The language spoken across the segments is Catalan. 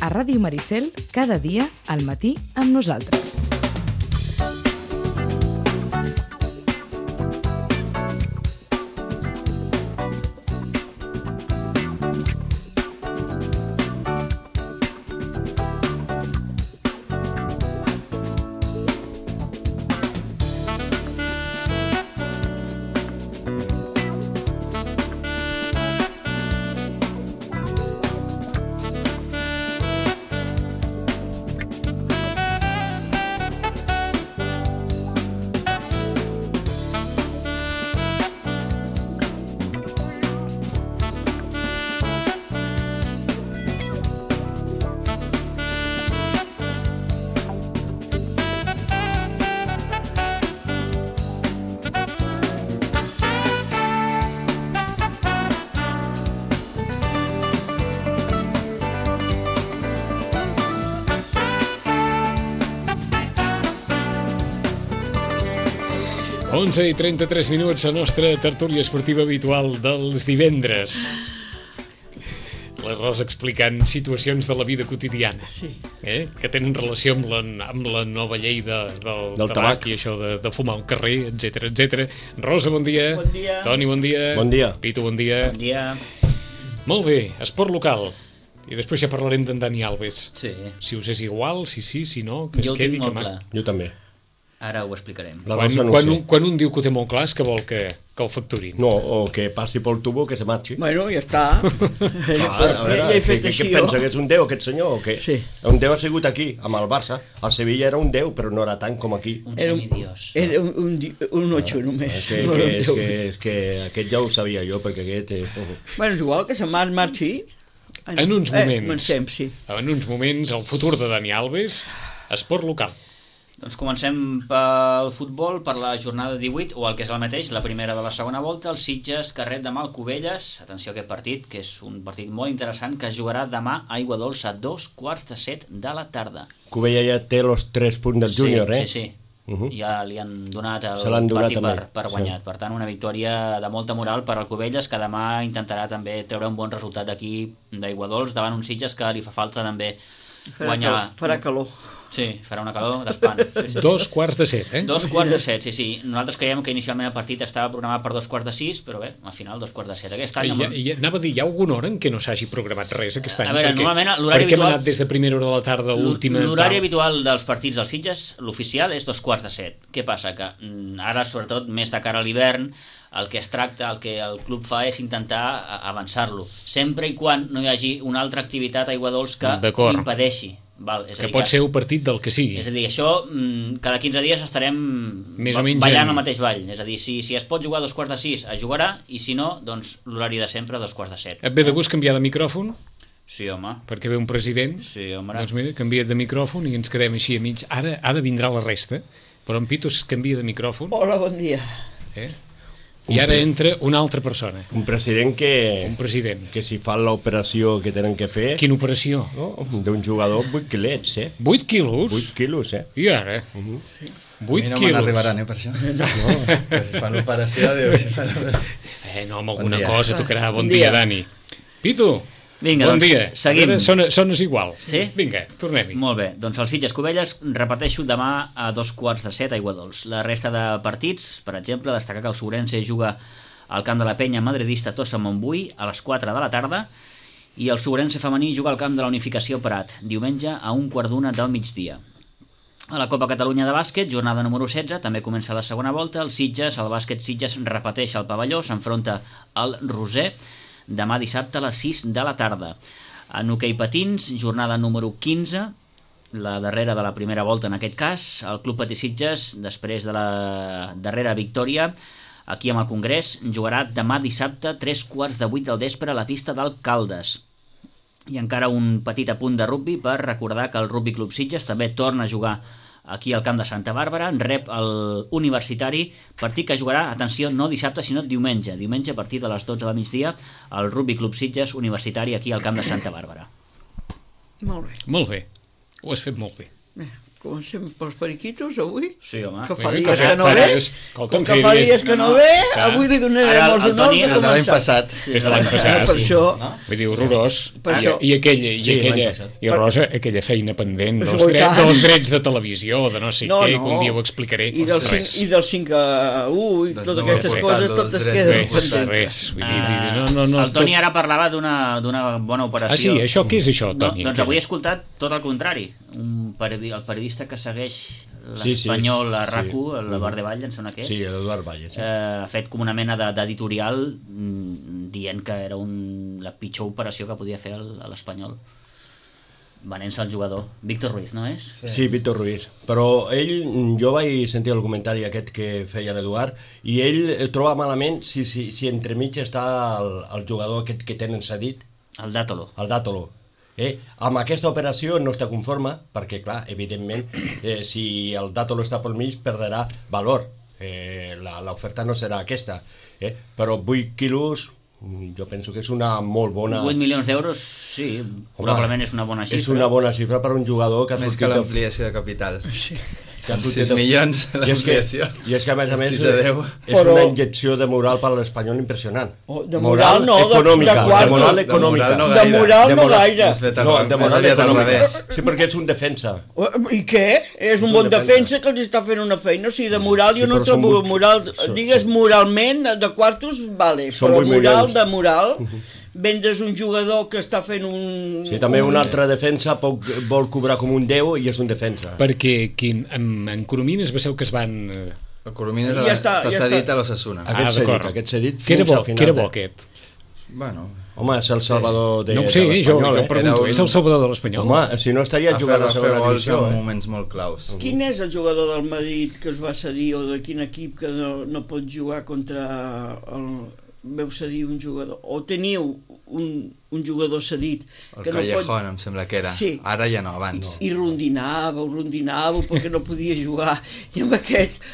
A Ràdio Maricel, cada dia, al matí, amb nosaltres. Onze i 33 minuts, la nostra tertúlia esportiva habitual dels divendres. La Rosa explicant situacions de la vida quotidiana, que tenen relació amb la nova llei del tabac i això de fumar al carrer, etc. Rosa, bon dia. Bon dia. Toni, bon dia. Bon dia. Pitu, bon dia. Bon dia. Molt bé, esport local. I després ja parlarem d'en Dani Alves. Sí. Si us és igual, si sí, si no, que Jo es quedi. ho tinc molt clar. Jo també. Ara ho explicarem. La Rosa no ho sé. Quan un diu que ho té molt clar és que vol que el facturin. No, o que passi pel tubo que se marxi. Bueno, ja està. A veure, ja he fet què així pensa, jo. que és un déu aquest senyor o què? Sí. Un déu ha sigut aquí, amb el Barça. El Sevilla era un déu, però no era tant com aquí. Un semidiós. Era un ocho només. És que aquest ja ho sabia jo, perquè aquest... Bueno, és igual que se'n marxi. En uns moments. Comencem, sí. En uns moments, el futur de Dani Alves, esport local. Doncs comencem pel futbol, per la jornada 18, o el que és el mateix, la primera de la segona volta, el Sitges que rep demà el Cubelles. Atenció a aquest partit, que és un partit molt interessant, que es jugarà demà a Aiguadols a 2:45 de la tarda. Cubella ja té els 3 punts del júnior, Sí. Ja li han donat el donat partit per guanyat. Sí. Per tant, una victòria de molta moral per al Cubelles, que demà intentarà també treure un bon resultat d'aquí d'Aiguadols, davant un Sitges que li fa falta també guanyar. Farà calor. Sí, farà una calor d'espant. Sí. 2:45, 2:45, sí. Nosaltres creiem que inicialment el partit estava programat per 5:45, però bé, al final 2:45. Aquest any... Anava a dir, hi ha alguna hora en què no s'hagi programat res aquest any? A veure, normalment l'horari perquè habitual... hem anat des de primera hora de la tarda a última... L'horari habitual dels partits dels Sitges, l'oficial, és 2:45. Què passa? Que ara, sobretot, més de cara a l'hivern, el que es tracta, el que el club fa és intentar avançar-lo, sempre i quan no hi hagi una altra activitat a Aiguadols que impedeixi. Val, és que pot ser un partit del que sigui. És a dir, això cada 15 dies estarem ballant el mateix ball. És a dir, si es pot jugar a 5:45 es jugarà, i si no, doncs l'horari de sempre 2:45. Et ve de gust canviar de micròfon? Sí, home. Perquè ve un president. Sí, home. Doncs mira, canvia't de micròfon i ens quedem així a mig. Ara vindrà la resta, però en Pitu es canvia de micròfon. Hola, bon dia. I ara entra una altra persona. Un president que... Un president. Que si fan l'operació que tenen que fer... Quina operació? No? D'un jugador, 8 quilets, 8 quilos? 8 quilos, I ara? 8 quilos. No n'arribaran, per això. No, si fan l'operació... No, amb alguna cosa tocarà. Bon dia, Dani. Pitu! Vinga, bon dia. Seguim. Sones igual. Sí? Vinga, tornem-hi. Molt bé, doncs el Sitges Cubelles, repeteixo, demà a 2:45 a Aiguadols. La resta de partits, per exemple, destacar que el Sobrense juga al camp de la penya madridista Tossa Montbui a les 4 de la tarda, i el Sobrense femení juga al camp de la Unificació Prat, diumenge a 1:15 del migdia. A la Copa Catalunya de bàsquet, jornada número 16, també comença la segona volta. El Sitges, el bàsquet Sitges, repeteix el pavelló, s'enfronta al Roser, demà dissabte a les 6 de la tarda. En hoquei patins, jornada número 15, la darrera de la primera volta en aquest cas, el Club Patí Sitges, després de la darrera victòria aquí amb el Congrés, jugarà demà dissabte 7:45 del vespre a la pista del Caldes. I encara un petit apunt de rugbi per recordar que el Rugby Club Sitges també torna a jugar aquí al camp de Santa Bàrbara, rep el Universitari, partit que jugarà, atenció, no dissabte sinó diumenge a partir de les 12 del migdia, el Rugby Club Sitges Universitari aquí al camp de Santa Bàrbara. Molt bé. Molt bé, ho has fet molt bé. Comencem pels periquitos, avui? Sí, home. Que fa Vinga, dies que que no fa ve. dies. Escolta'm, Com que fa dies que no ve, està. avui li donarem Ara els el honors Toni- de Des de l'any començar. passat. Des de l'any passat. Per això... Vull dir, horrorós. Per això. I aquella, Sí, l'any passat. i Rosa, aquella feina pendent Per dels, això, i tant. dels drets de televisió, de no sé què, que un dia ho explicaré. I del 5 a 1 i Doncs totes no aquestes ho he coses, portat, totes els queden drets. pendents. Res, vull dir, no, El Toni tot... ara parlava d'una bona operació. Ah, sí, això, què és això, No, Toni? doncs avui he escoltat tot el contrari. El periodista que segueix Sí, l'Espanyol a sí. RAC1, el Bar de Vall, em sembla que és, Sí, l'Eduard Valle, sí. ha fet com una mena d'editorial dient que era la pitjor operació que podia fer a l'Espanyol. Venent-se el jugador. Víctor Ruiz, no és? Sí, Víctor Ruiz. Però jo vaig sentir el comentari aquest que feia l'Eduard i ell troba malament si entremig està el jugador aquest que tenen cedit, El Dátolo. el Dátolo. Amb aquesta operació no està conforme perquè, clar, evidentment, si el Dátolo està pel mig perdrà valor. L'oferta no serà aquesta. Però 8 quilos jo penso que és una molt bona... 8 milions d'euros, sí, probablement és una bona xifra. És una bona xifra per un jugador que ha Més que l'ampliació de capital. Sí. Amb 6 milions l'ampliació. I és que a més 6 és a 10. una injecció de moral per l'Espanyol impressionant. De moral no, econòmica, de quartos. de moral econòmica. De moral no gaire. De moral econòmica. Sí, perquè és un defensa. I què? És un bon defensa que els està fent una feina. O sigui, de moral jo no però són trobo vuit- moral. Digues moralment, de quartos, vale. Són Però 8 moral, milions. de moral, vendes un jugador que està fent un... Sí, també un altre defensa vol cobrar com un 10 i és un defensa. Perquè en Coromines veieu que es van... El Coromines Ja està, està ja cedit està. a l'Osasuna. d'acord. Aquest cedit Que era fins bo, al final. que era bo aquest. Bueno, Home, és el salvador de No ho sé, de jo l'Espanyol, pregunto, Era un- és el salvador de l'Espanyol? Home, si no estaria va jugant a fer segona gols divisió. en moments molt claus. Quin és el jugador del Madrid que es va cedir o de quin equip que no pot jugar contra el... Veu cedir un jugador o teniu un jugador cedit El que no Callejón, pot... em sembla que era. Sí. Ara ja no, abans. I rondinàveu perquè no podia jugar i amb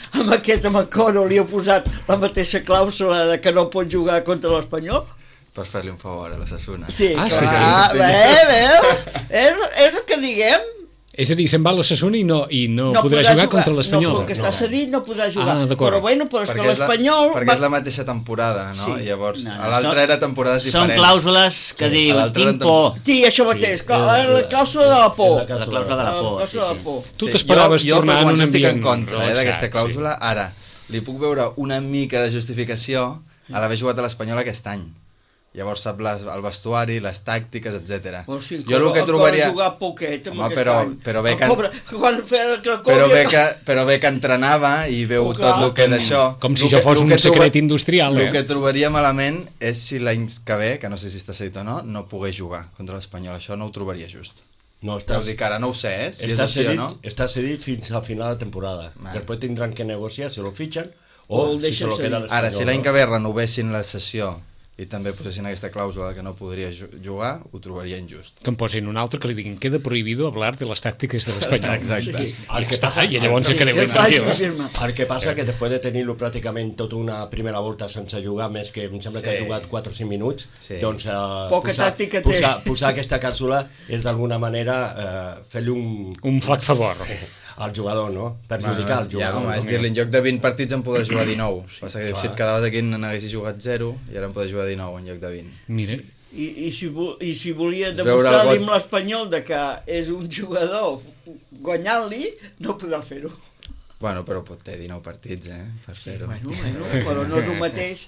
el Coro li heu posat la mateixa clàusula de que no pot jugar contra l'Espanyol? Per fer-li un favor a l'Osasuna. Sí, Ah, sí, clar, veus? És el que diguem. És a dir, se'n va a l'Osasuna i no podrà jugar contra l'Espanyol. No, perquè està cedit, no podrà jugar. Ah, d'acord. Però bueno, però és que Perquè l'Espanyol... perquè és la mateixa temporada, no? Sí. Llavors, No, no, a l'altra són- era temporades Són diferents. clàusules que Sí, a diuen, l'altre tinc eren por. Sí, això mateix, la clàusula de la por. És la La clàusula de la por, La sí, clàusula de la sí. por. Tu t'esperaves jo, tornar per en un començar, estic en ambient contra relaxat, d'aquesta clàusula. Ara, li puc veure una mica de justificació a l'haver jugat a l'Espanyol aquest any. Llavors sap el vestuari, les tàctiques, etc. Però sí, Jo el que trobaria... ha jugat poquet amb Home, aquest però- any. però bé El que- Cobra, quan feia el Cracòvia... Però bé que entrenava i veu Oh, tot clar. el que d'això... Com si això fos un secret industrial, El que trobaria malament és si l'any que ve, que no sé si està cedit o no pogués jugar contra l'Espanyol. Això no ho trobaria just. No, Ja ho dic ara, no ho sé, si és així o no. Està cedit fins al final de temporada. Vale. Després tindran que negociar si lo fitxen O o el si se lo deixen queda cedit. l'Espanyol. Ara, si l'any que ve renovessin la sessió i també posessin aquesta clàusula que no podria jugar, ho trobaria injust. Que em posin un altre que li diguin queda prohibido hablar de las tácticas de l'Espanyol. Exacte. El que està, i llavors se quedeu Sí, tranquils. firma. El que passa que després de tenir-lo pràcticament tota una primera volta sense jugar, més que em sembla que ha jugat 4 o 5 minuts, Sí. doncs Poca tàctica té. posar aquesta càpsula és d'alguna manera fer-li Un flac favor. al jugador, no? Perjudicar el Ja, jugador. home, és dir-li, en lloc de 20 partits en podràs jugar 19. Passa que si et quedaves aquí n'haguessis jugat 0 i ara en podràs jugar 19 en lloc de 20. Mira, I si volia És veure demostrar-li el amb l'Espanyol de que és un jugador guanyant-li, no podrà fer-ho. Bueno, però té 19 partits, per fer-ho. Bueno, però no és el mateix,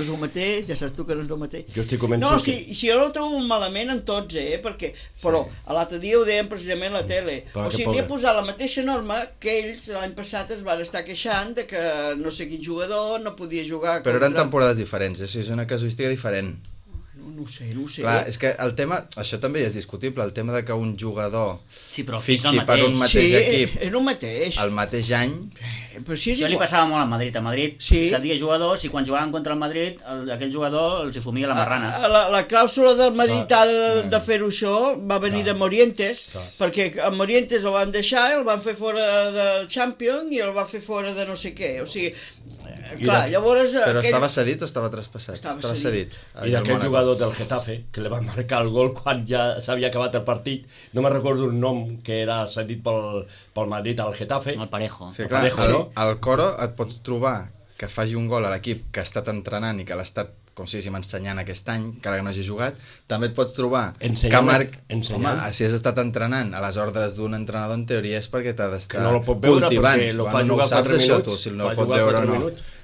ja saps tu que no és el mateix. Jo estic convençut No, que- si jo no trobo malament en tots, perquè, però l'altre dia ho dèiem precisament a la tele, Però o que sigui, li ha pobre. posat la mateixa norma que ells l'any passat es van estar queixant de que no sé quin jugador no podia jugar Però eren temporades diferents, o sigui, és una casuística diferent. No ho sé. Clar, és que el tema, això també ja és discutible, el tema de que un jugador Sí, però és fitxi el per un mateix Sí, equip és el mateix. al mateix any, Però si és Això li igual. passava molt al Madrid. A Madrid Sí. cedia jugadors i quan jugaven contra el Madrid, aquell jugador els hi fumia la marrana. La clàusula del Madrid ara de fer-ho això va venir de Morientes, perquè a Morientes el van deixar, el van fer fora de Champions i el va fer fora de no sé què. O sigui, Clar, llavors... Però estava cedit o estava traspassat? Estava cedit. I aquell jugador del Getafe, que li va marcar el gol quan ja s'havia acabat el partit, no me recordo un nom que era cedit pel Madrid al Getafe. El Parejo. Sí, clar, Parejo, no? al Coro et pots trobar que faci un gol a l'equip que ha estat entrenant i que l'ha estat, com si diguéssim, ensenyant aquest any, encara que no hagi jugat. També et pots trobar ensenyant. Home, si has estat entrenant a les ordres d'un entrenador, en teoria és perquè t'ha d'estar Que no lo pot veure cultivant. perquè lo fa no jugar 4 això, minuts. tu, si no el pot veure o no.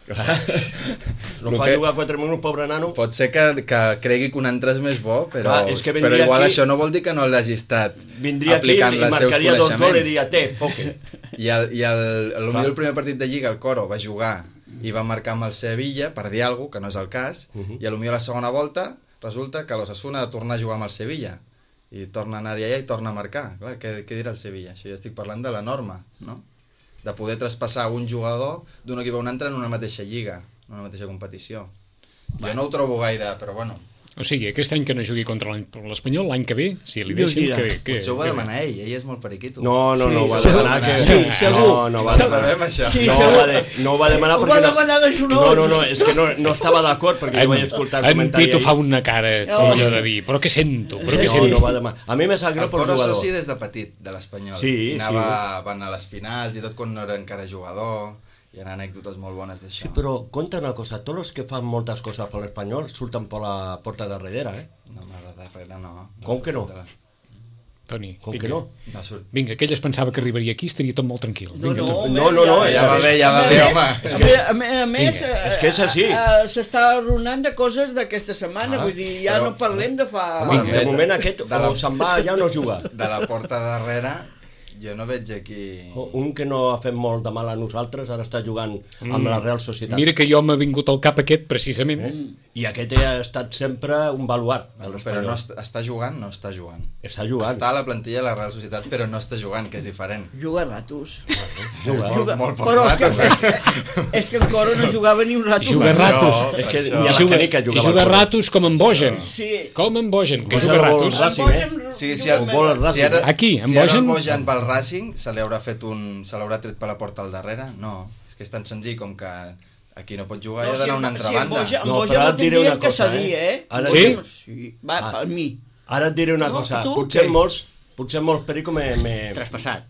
Lo fa jugar 4 minuts, pobre nano. Pot ser que cregui que un altre és més bo, però, Clar, és que però igual aquí, això no vol dir que no l'hagi estat vindria aquí aplicant i els seus marcaria 2 coneixements. gols i diria, poque. I el primer partit de Lliga, el Coro va jugar i va marcar amb el Sevilla, per dir alguna cosa, que no és el cas, i potser la segona volta resulta que l'Osasuna ha de tornar a jugar amb el Sevilla, i torna a anar-hi allà i torna a marcar. Clar, què dirà el Sevilla? Això ja estic parlant de la norma, no? De poder traspassar un jugador d'un equip a un altre en una mateixa lliga, en una mateixa competició. Jo no ho trobo gaire, però bueno. O sigui, aquest any que no jugui contra l'Espanyol, l'any que ve, si li deixen... Potser ho va demanar ell és molt periquito. No, ho va segur. demanar que... Sí, segur. No va demanar. Sabem això. Sí, No ho va demanar ho perquè... va demanar de Junoll. No, és que no estava d'acord perquè jo vaig escoltar el En comentari Pitu ahir. fa una cara, com allò de dir, però què sento? No va demanar. A mi me sap greu El pel Coro jugador. soci des de petit, de l'Espanyol. Sí, Van a les finals i tot quan no era encara jugador. Hi ha anècdotes molt bones d'això. Sí, però compta una cosa, tots els que fan moltes coses per l'Espanyol surten per la porta darrere, No, de darrere no. Com que no? Toni, Com vinga. que no? No surt. Vinga, que ell es pensava que arribaria aquí i estaria tot molt tranquil. Vinga, Toni. No, Ja va bé, home. A més, és que és així. s'està arruïnant de coses d'aquesta setmana, vull dir, ja no parlem de fa... Home, Vinga. de moment aquest o se'n va allà o no juga. De la porta darrere, jo no veig aquí... Un que no ha fet molt de mal a nosaltres, ara està jugant amb la Real Societat. Mira que jo m'ha vingut al cap aquest, precisament. I aquest ha estat sempre un baluart de Però l'Espanyol. no està jugant, no està jugant. Està jugant. Està a la plantilla de la Real Societat, però no està jugant, que és diferent. Juga a ratos. Juga. Molt poc Però ratos. és que en Coro no jugava ni un rato. Juga Per ratos. això, És que per ni a això. la canica I jugava juga al Coro. ratos com en Bogen. Sí. Com en Bogen, que Bogen juga vol ratos. Racing, Sí, si el Racing. Aquí, en si ara el Bojan? Bojan pel Racing se l'haurà tret per la porta al darrere? No, és que és tan senzill com que aquí no pot jugar i ha d'anar a una altra banda. En No, Boja però no ara et diré tindríem una que cosa, cedir, Ara Sí? Sí, va, per mi. Ara et diré una No, cosa, tu, potser què? molts perico me... Traspassat.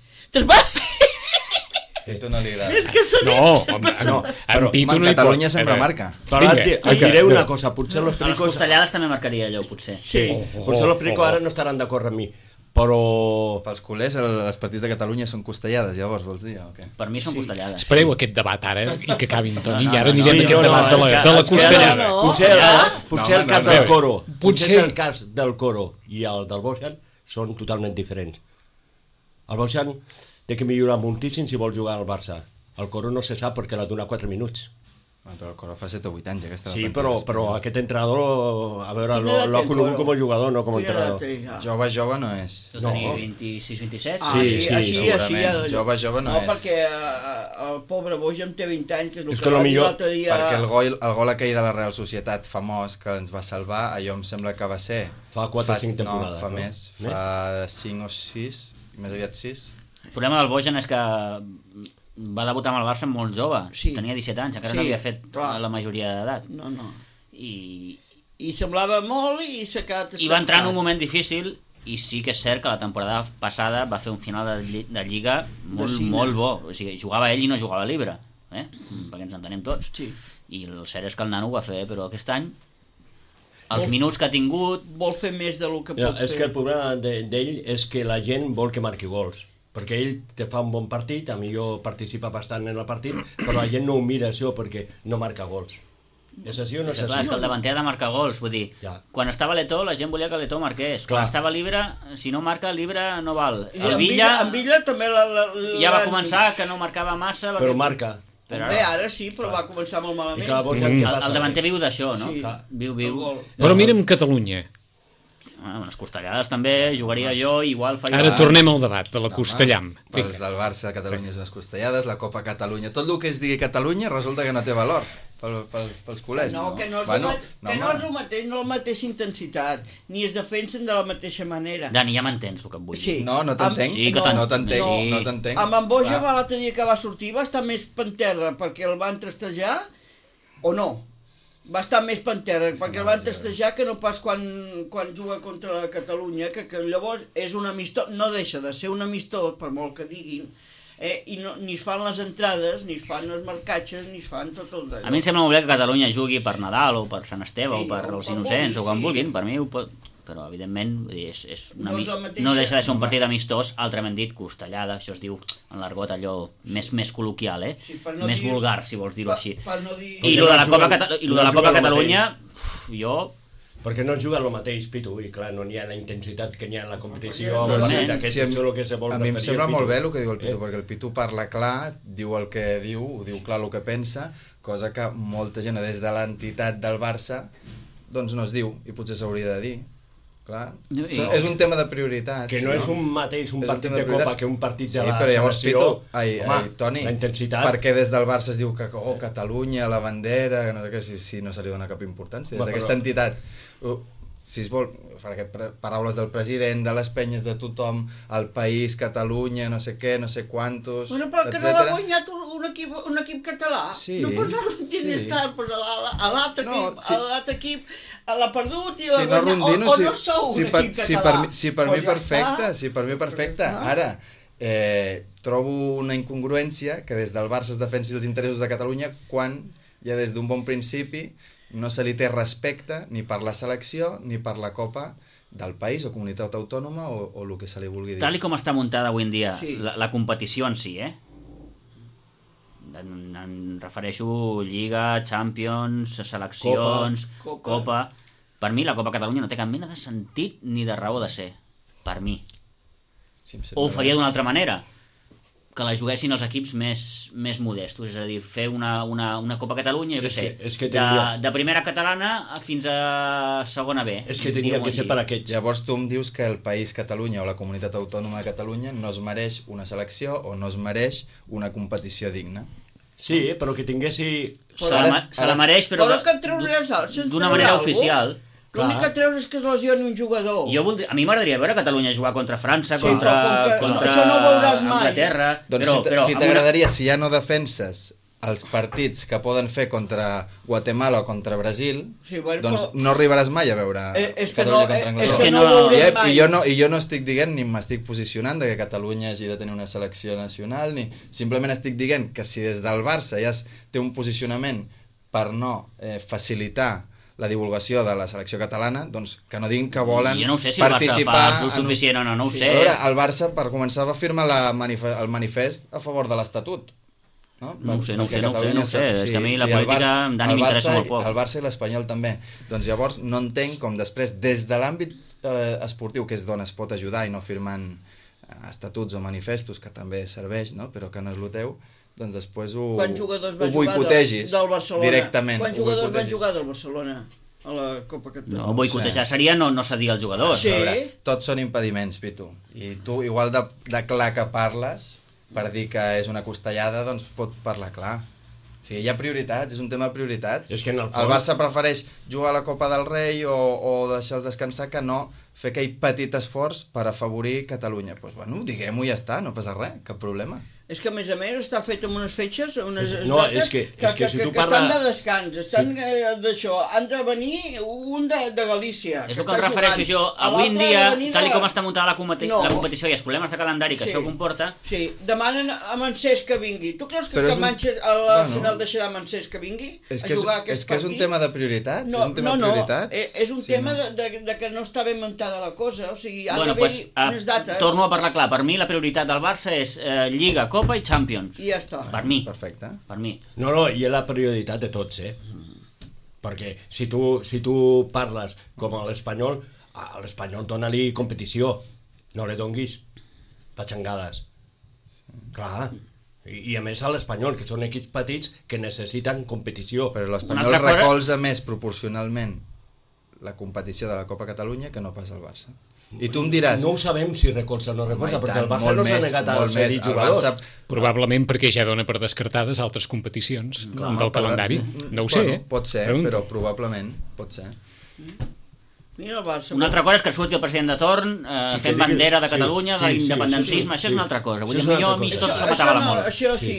Que tu no li agrada. És que cedir... No, home, no. En Pitu no hi pot. Catalunya sempre marca. Però ara Vinga, et diré una cosa, potser los A les pericos... costellades també marcaria allò, potser. Sí, potser los pericos ara no estaran d'acord amb mi, però... Pels culers, els partits de Catalunya són costellades, llavors, vols dir? O què? Per mi són costellades. Espereu aquest debat ara i que acabin, Toni, i ara no, anirem a aquest debat de la costellada. no. Potser el cas no, del no. Coro, potser Potser- el cas del Coro i el del Bojan són totalment diferents. El Bojan té que millorar moltíssim si vol jugar al Barça. El Coro no se sap perquè l'ha donat 4 minuts. Bueno, però el Coro fa 7 o 8 anys, aquesta Sí, però aquest entrenador, a veure, Quina edat l'ha té el conegut Coro? com a jugador, no com a Quina edat entrenador. té, ja? Jove no és. Tu No. tenia 26-27? Ah, Sí, sí, sí, així, segurament. Jove no és. perquè el pobre Boja en té 20 anys, que és el És que que lo va dir millor- l'altre dia... Perquè el gol aquell de la Real Societat famós que ens va salvar, allò em sembla que va ser... Fa 4 o 5 temporades, No, fa no? més. Fa 5 o 6, més aviat 6. El problema del Bojan és que va debutar amb el Barça molt jove. Sí. Tenia 17 anys, encara Sí, no havia fet clar. la majoria d'edat. No. I Semblava molt i s'ha quedat... va entrar en un moment difícil i sí que és cert que la temporada passada va fer un final de Lliga molt bo. O sigui, jugava ell i no jugava Libre, perquè ens entenem tots. Sí. I el cert és que el nano ho va fer, però aquest any els minuts que ha tingut... Vol fer més del que Ja, pot és fer. que el problema d'ell és que la gent vol que marqui gols. Perquè ell te fa un bon partit, a millor participa bastant en el partit, però la gent no ho mira això perquè no marca gols. És així o no és Clar, és així? que el davanter ha de marcar gols, vull dir, Ja. quan estava l'Etó la gent volia que l'Etó marqués, Clar. quan estava Libre, si no marca Libre no val. I El en Villa Villa també ja va començar que no marcava massa, Però marca. però Bé, ara sí, però va començar molt I malament. que la Bojan, què passa? el davanter viu d'això, no? Sí. Viu. El gol. Però mira'm Catalunya. Unes costellades també, jugaria jo, igual faria... Ara tornem al debat de la Costellam. Pels del Barça, Catalunya és unes costellades, la Copa Catalunya, tot el que es digui Catalunya resulta que no té valor pels culers. No, que no és el mateix, no la mateixa intensitat, ni es defensen de la mateixa manera. Dani, ja m'entens el que em vull dir. Sí. No t'entenc, Sí que no t'entenc. Amb en Boja l'altre dia que va sortir va estar més penterra perquè el van trastejar, o no? Va estar més penterra perquè el van trastejar que no pas quan juga contra la Catalunya, que llavors és un amistós, no deixa de ser un amistós, per molt que diguin, i no, ni es fan les entrades, ni es fan els marcatges, ni es fan tot el d'allò. A mi em sembla molt bé que Catalunya jugui per Nadal o per Sant Esteve o per els Innocents o quan vulguin, per mi ho pot... Però, evidentment, no deixa de ser un partit amistós, altrament dit, costellada, això es diu en l'argot allò més col·loquial, més vulgar, si vols dir-ho així. I lo de la Copa Catalunya, jo... Perquè no juguen el mateix, Pitu, i clar, no n'hi ha la intensitat que n'hi ha en la competició. A mi em sembla molt bé el que diu el Pitu, perquè el Pitu parla clar, diu el que diu, ho diu clar el que pensa, cosa que molta gent des de l'entitat del Barça doncs no es diu, i potser s'hauria de dir. Clar. És un tema de prioritats. Que no és un mateix un partit de Copa que un partit de la selecció. Toni, la intensitat... perquè des del Barça es diu que Catalunya, la bandera, que no sé què, si no se li dona cap importància. Des d'aquesta entitat, si es vol, perquè paraules del president, de les penyes de tothom, el país, Catalunya, no sé què, no sé quantos, bueno, però que no l'ha guanyat un equip català. Sí, no pots anar rondint estar a l'altre equip l'ha perdut i l'ha guanyat, o no sou un equip català. Si per mi perfecte, ara trobo una incongruència que des del Barça es defensi els interessos de Catalunya quan ja des d'un bon principi no se li té respecte ni per la selecció ni per la Copa del país o comunitat autònoma o el que se li vulgui dir. Tal com està muntada avui en dia la competició en si, em refereixo Lliga, Champions, seleccions, Copa. Per mi la Copa Catalunya no té cap mena de sentit ni de raó de ser. Per mi. O ho faria d'una altra manera, que la juguessin els equips més modestos, és a dir, fer una Copa Catalunya, jo què sé, de primera catalana fins a segona B. És que tenia que ser per aquests. Llavors tu em dius que el país Catalunya o la comunitat autònoma de Catalunya no es mereix una selecció o no es mereix una competició digna. Sí, però que tinguessi... Se la mereix, però d'una manera oficial. L'únic que treus és que es lesioni un jugador. A mi m'agradaria veure Catalunya jugar contra França, contra això no ho veuràs mai. Anglaterra... Doncs si t'agradaria, si ja no defenses els partits que poden fer contra Guatemala o contra Brasil, doncs no arribaràs mai a veure Catalunya contra Anglaterra. I jo no estic dient ni m'estic posicionant de que Catalunya hagi de tenir una selecció nacional, ni simplement estic dient que si des del Barça ja té un posicionament per no facilitar la divulgació de la selecció catalana, doncs que no diguin que volen participar... Jo no sé si el Barça fa el suficient o no ho sé. El Barça, per començar, va firmar el manifest a favor de l'Estatut. No ho sé, és que a mi la política m'interessa molt poc. El Barça i l'Espanyol també. Doncs llavors no entenc com després, des de l'àmbit esportiu, que és d'on es pot ajudar i no firmant estatuts o manifestos, que també serveix, però que no és el teu, doncs després ho boicotegis directament. Quants jugadors van jugar del Barcelona a la Copa Catalunya? No, boicotejar seria no cedir als jugadors. Sí. Tots són impediments, Pitu. I tu, igual de clar que parles, per dir que és una costellada, doncs pot parlar clar. O sigui, hi ha prioritats, és un tema de prioritats. És que el Barça prefereix jugar a la Copa del Rei o deixar-los descansar que no fer aquell petit esforç per afavorir Catalunya. Doncs bueno, diguem-ho i ja està, no passa res, cap problema. És que a més està fet amb unes fetges, unes dates que si tu estan de descans, estan d'això, han de venir un de Galícia. És el que em refereixo jo, avui en dia, tal com està muntada la competició i els problemes de calendari que això comporta... Sí, demanen a Mancés que vingui. Tu creus que l'Arsenal deixarà Mancés que vingui a jugar aquest partit? És que és un tema de prioritats, és un tema de prioritats. És un tema de que no està ben muntada la cosa, o sigui, ha d'haver-hi unes dates... Torno a parlar clar, per mi la prioritat del Barça és Lliga, Copa i Champions. I ja està. Per mi. Perfecte. Per mi. No, i és la prioritat de tots, Perquè si tu parles com a l'Espanyol, a l'Espanyol dona-li competició. No li donguis patxangades. Clar. I a més a l'Espanyol, que són equips petits que necessiten competició. Però l'Espanyol recolza més proporcionalment la competició de la Copa Catalunya que no pas el Barça. I tu em diràs... No ho sabem si recolza o no recolza, perquè el Barça no s'ha negat a cedir jugadors. Probablement perquè ja dona per descartades altres competicions del calendari. No ho sé, Pot ser, però probablement pot ser. Mira el Barça. Una altra cosa és que surti el president de torn fent bandera de Catalunya, de l'independentisme, això és una altra cosa. Vull dir, millor a mi tot se m'atava molt. Això sí.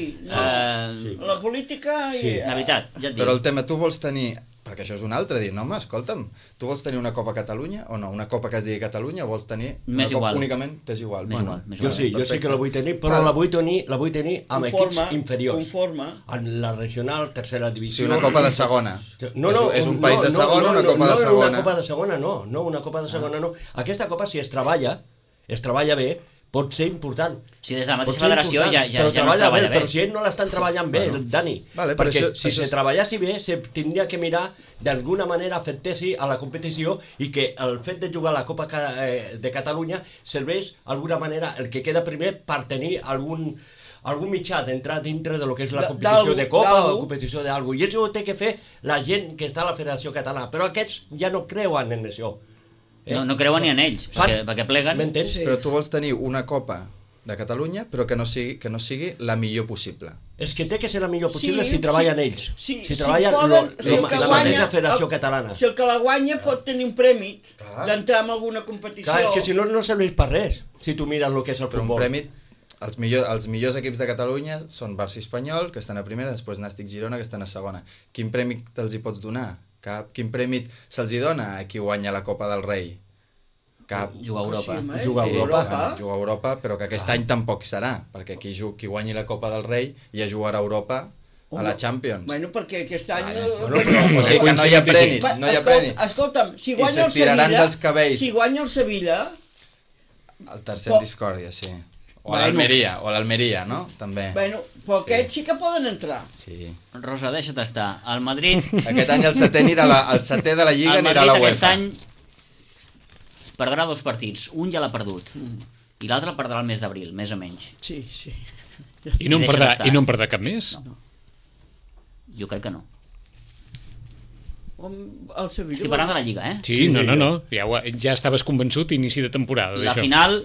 La política... La veritat, ja et dic. Però el tema, tu vols tenir... Perquè això és un altre, dir, no home, escolta'm, tu vols tenir una Copa Catalunya o no? Una Copa que es digui Catalunya o vols tenir una Copa únicament? T'és igual. Jo sí que la vull tenir, però la vull tenir amb equips inferiors. En la regional, tercera divisió. Sí, una Copa de segona. No, és un país de segona o una Copa de segona? Una Copa de segona no, una Copa de segona no. Aquesta Copa, si es treballa bé, pot ser important. Si des de la mateixa federació ja no es treballa bé. Però si ells no l'estan treballant bé, Dani, perquè si se treballessi bé, se tindria que mirar d'alguna manera afectar-s'hi a la competició i que el fet de jugar a la Copa de Catalunya serveix d'alguna manera el que queda primer per tenir algun mitjà d'entrar dintre de lo que és la competició de Copa o la competició d'algú. I això ho té que fer la gent que està a la Federació Catalana, però aquests ja no creuen en això. No creuen ni en ells, perquè pleguen. M'entens? Però tu vols tenir una Copa de Catalunya, però que no sigui la millor possible. És que té que ser la millor possible si treballen ells. Si treballen la mateixa Federació Catalana. Si el que la guanya pot tenir un premi d'entrar en alguna competició. Clar, és que si no serveix per res, si tu mires el que és el futbol. Un premi, els millors equips de Catalunya són Barça i Espanyol, que estan a primera, després Nàstic Girona, que estan a segona. Quin premi te'ls hi pots donar? Cap. Quin premi se'ls hi dona a qui guanya la Copa del Rei? Cap. Jugar a Europa. Jugar a Europa, però que aquest any tampoc serà, perquè qui guanyi la Copa del Rei ja jugarà a Europa a la Champions. Bueno, perquè aquest any... O sigui que no hi ha premi, no hi ha premi. Escolta'm, si guanya el Sevilla... I s'estiraran dels cabells. Si guanya el Sevilla... El tercer en discòrdia, sí. O l'Almeria, no? També. Bueno, però aquests sí que poden entrar. Sí. Rosa, deixa't estar. El Madrid... Aquest any el setè de la Lliga anirà a la UEFA. El Madrid aquest any perdrà 2 partits. Un ja l'ha perdut. I l'altre el perdrà el mes d'abril, més o menys. Sí. I no en perdrà cap més? No. Jo crec que no. El Sevilla... Estic parlant de la Lliga, Sí, no. Ja estaves convençut inici de temporada. La final...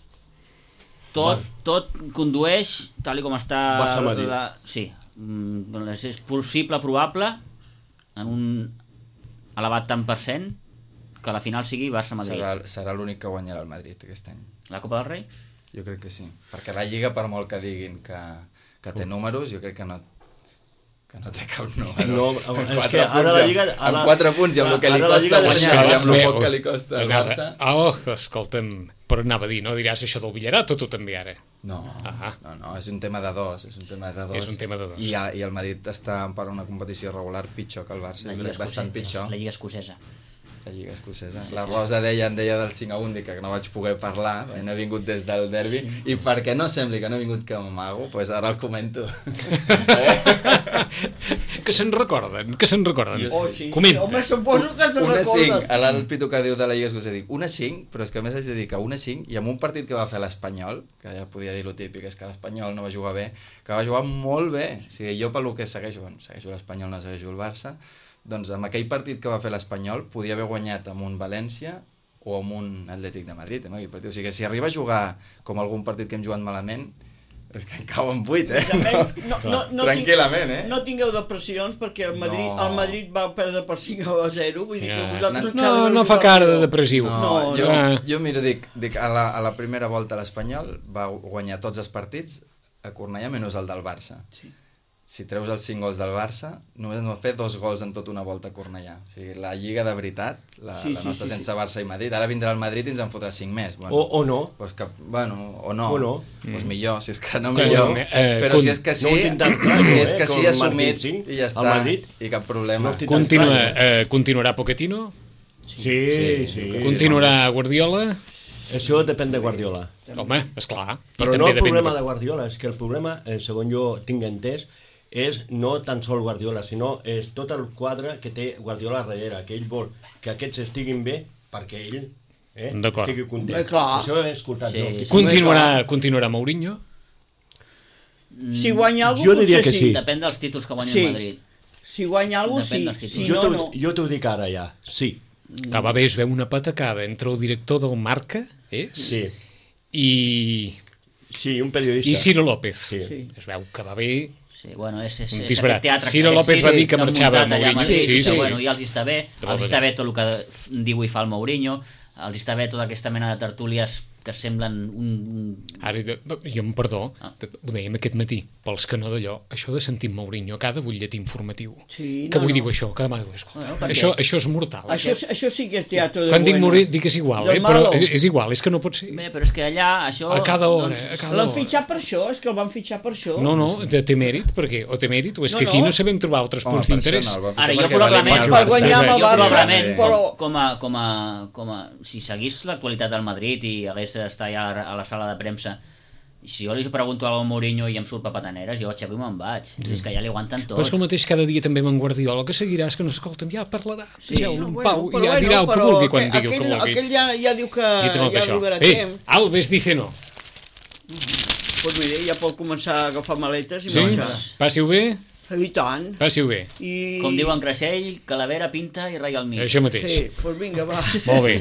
Tot condueix, tal com està... Barça-Madrid. Sí. És possible, probable, en un elevat tant per cent, que la final sigui Barça-Madrid. Serà l'únic que guanyarà el Madrid aquest any. La Copa del Rei? Jo crec que sí. Perquè la Lliga, per molt que diguin que té números, jo crec que no té cap número. No, és que ara la Lliga... Amb 4 punts i amb el que li costa guanyar i amb el poc que li costa el Barça... Escolta'm, però anava a dir, no diràs això del Villerato tu també ara? No, és un tema de dos. És un tema de dos. I el Madrid està per una competició regular pitjor que el Barça. Bastant pitjor. La Lliga Escocesa. La Lliga Escocesa. La Rosa em deia del 5-1, dic que no vaig poder parlar, no he vingut des del derbi, i perquè no sembli que no he vingut que m'amago, doncs ara el comento. Que se'n recorden? Sí. Comenta. Home, suposo que se'n recorden. 1-5, a l'Alpito que diu de la Lliga Escocesa, dic 1-5, però és que a més haig de dir que 1-5, i amb un partit que va fer l'Espanyol, que ja podia dir lo típic, és que l'Espanyol no va jugar bé, que va jugar molt bé. O sigui, jo pel que segueixo l'Espanyol, no segueixo el Barça, doncs amb aquell partit que va fer l'Espanyol podia haver guanyat amb un València o amb un Atlètic de Madrid, amb aquell partit. O sigui que si arriba a jugar com algun partit que hem jugat malament, és que en cauen 8, Tranquil·lament, No tingueu depressions perquè el Madrid va perdre per 5-0, vull dir que vosaltres... No fa cara de depressiu. Jo miro, dic a la primera volta l'Espanyol va guanyar tots els partits a Cornellà menys el del Barça. Sí. Si treus els 5 gols del Barça, només ens va fer 2 gols en tota una volta a Cornellà. O sigui, la Lliga de veritat, la nostra sense Barça i Madrid, ara vindrà el Madrid i ens en fotrà 5 més. Bueno, o no. Pues que, o no. Pues millor, si és que no millor. Però si és que sí, si és que sí, assumit i ja està, i cap problema. Continuarà Pochettino? Sí. Continuarà Guardiola? Això depèn de Guardiola. Home, esclar. Però no el problema de Guardiola, és que el problema, segons jo tinc entès, és no tan sol Guardiola, sinó és tot el quadre que té Guardiola darrere, que ell vol que aquests estiguin bé perquè ell estigui content. Això he escoltat jo. Continuarà Mourinho? Si guanya algú, jo diria que sí. Depèn dels títols que guanya el Madrid. Si guanya algú, sí. Si no, no. Jo t'ho dic ara ja, sí. Que va bé, es veu una patacada entre el director del Marca, Sí. i un periodista. Ciro López. Sí. Es veu que va bé. Sí, bueno, és Un aquest disbarat. teatre... Ciro López va dir que marxava a Mourinho. Sí, Sí. bueno, i els està bé. Els està bé tot el que diu i fa el Mourinho. Els està bé tota aquesta mena de tertúlies que semblen Ara, jo em perdó, ho dèiem aquest matí, pels que no d'allò, això de sentir Mourinho a cada butlletí informatiu. Sí, que avui diu això, que demà diu, escolta, això és mortal. Això sí que és teatre de Quan dic bueno. Mourinho, dic que és igual, Del però malo. és igual, és que no pot ser. Bé, però és que allà això... A cada hora, doncs, a cada L'han hora. fitxat per això, és que el van fitxar per això. No, té mèrit, perquè o té mèrit, o és que No, aquí no. no sabem trobar altres punts per això d'interès. no, el van fitxar Ara, jo perquè probablement... va Per eliminar el guanyar amb el Jo Barça, probablement, però- com a si seguís l'actualitat del Madrid i hagués d'estar ja a la sala de premsa, si jo li pregunto al Mourinho i em surt papataneres, jo aixeco i me'n vaig. És que ja li aguanten tot. Però és que el mateix cada dia també amb en Guardiola, que seguiràs, que no s'escolta'm, ja parlarà, deixeu un pau, i ja dirà el que vulgui quan digui el que vulgui. Aquell ja diu que I també ja això. arribarà temps. Alves dice no. Doncs mira, ja pot començar a agafar maletes i Sí? marxar. Passi-ho bé? I tant. Passi-ho bé. I... Com diu en Creixell, Calavera, Pinta i Rai al mig. Això mateix. Sí, doncs vinga, va. Molt bé.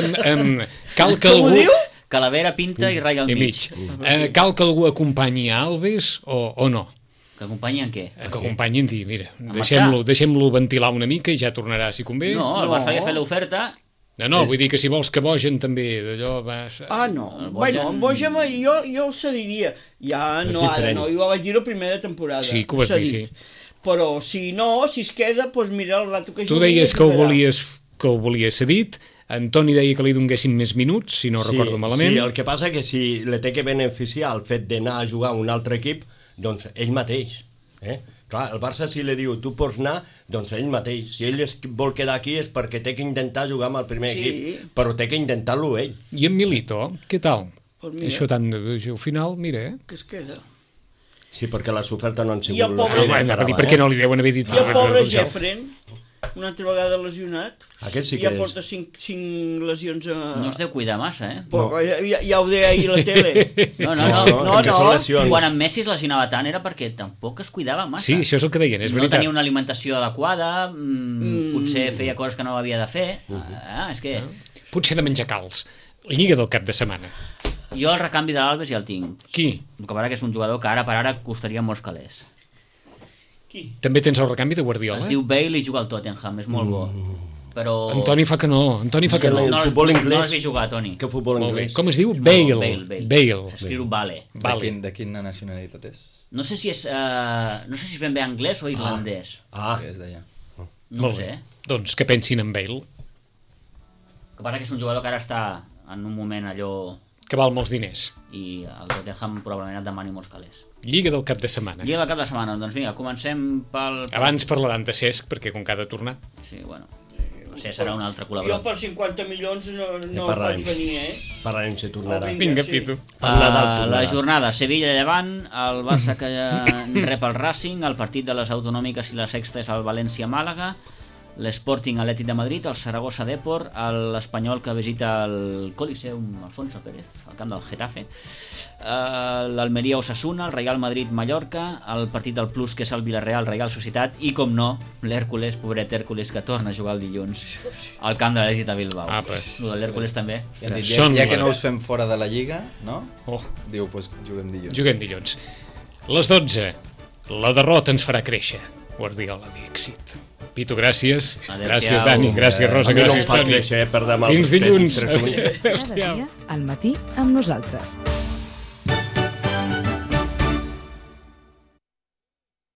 Cal que Com ho algú... diu? Calavera, Pinta i Rai al I mig. mig. Cal que algú acompanyi a Alves o no? Que acompanyi en què? Que acompanyin, dir, mira, marxar? deixem-lo ventilar una mica i ja tornarà si convé. No, el No. Barça li ha fet l'oferta. No, vull dir que si vols que Bojan també d'allò vas... Ah, no. El Bueno, en Bojan jo el cediria. Ja És no, ara diferent. no. Jo ho vaig dir la primera temporada. Sí, que ho vas dir, cedit. sí. Però si no, si es queda, doncs mira el rato que Tu jugui, deies que ho jugarà. volies cedit, Antoni deia que li donguessin més minuts, si no recordo malament. Sí, el que passa que si le té que beneficiar el fet d'anar a jugar a un altre equip, doncs ell mateix. Clar, el Barça si li diu tu pots anar, doncs ell mateix. Si ell vol quedar aquí és perquè té que intentar jugar amb el primer equip, però té que intentar-lo ell. I en Milito, què tal? Pues mira. Això tant al final, mira, Que es queda. Sí, perquè les ofertes no han sigut... I el pobre- Anava a dir, per què no li deuen haver dit... I el pobre Jeffren, una altra vegada lesionat, Aquest sí que ja és. porta 5 lesions a... No es deu cuidar massa, eh? Però ja ho deia ahir a la tele. No. que són lesions. Quan en Messi es lesionava tant era perquè tampoc es cuidava massa. Sí, això és el que deien, és no veritat. tenia una alimentació adequada, potser feia coses que no havia de fer. És que Potser de menjar calç. Lliga del cap de setmana. jo el recanvi de l'Alves ja el tinc. Qui? El que passa que és un jugador que ara per ara costaria molts calés. Qui? També tens el recanvi de Guardiola? Es diu Bale i juga al Tottenham, és molt bo. Però... Antoni fa que no, Antoni fa que no. El futbol inglès. No l'has vist jugar, Toni. Que futbol Molt bé. anglès. Com es diu? Bale. Bale. S'escriu Bale. Vale. De quina nacionalitat és? No sé si és ben bé anglès o irlandès. Que és d'allà. No ho Molt sé. bé. Doncs que pensin en Bale, El que passa que és un jugador que ara està en un moment allò que val molts diners. i el Tottenham probablement et demani molts calés. Lliga del cap de setmana. Lliga del cap de setmana, doncs vinga, comencem pel... Abans parlaran de Cesc, perquè com que ha de tornar. Sí, bueno, sí, serà un altre Jo col·laborador. per 50 milions no parlarem. faig venir, Parlarem si tornarà. Vinga. Vinga, sí. Pitu. Per Nadal La tornarà. jornada Sevilla-Llevant, el Barça que rep el Racing, el partit de les autonòmiques i la sexta és el València-Màlaga, l'Sporting Atlètic de Madrid, el Saragossa Depor, l'Espanyol que visita el Coliseum Alfonso Pérez, al camp del Getafe, l'Almeria Osasuna, el Real Madrid-Mallorca, el partit del Plus que és el Villarreal-Real Societat i, com no, l'Hèrcules, pobret Hèrcules, que torna a jugar el dilluns al camp de l'Atlètic de Bilbao. Apa. Lo de l'Hèrcules també. Ja, han dit, Són ja que no les- us fem fora de la Lliga, no? Oh, Diu, doncs juguem dilluns. juguem dilluns. Les 12. La derrota ens farà créixer. Guardiola d'èxit. Pitu, gràcies. Adéu-siau. Gràcies, Dani. Gràcies, Rosa. A mi no em Gràcies, fa Toni. créixer, per demà. Fins dilluns. Cada dia al matí amb nosaltres.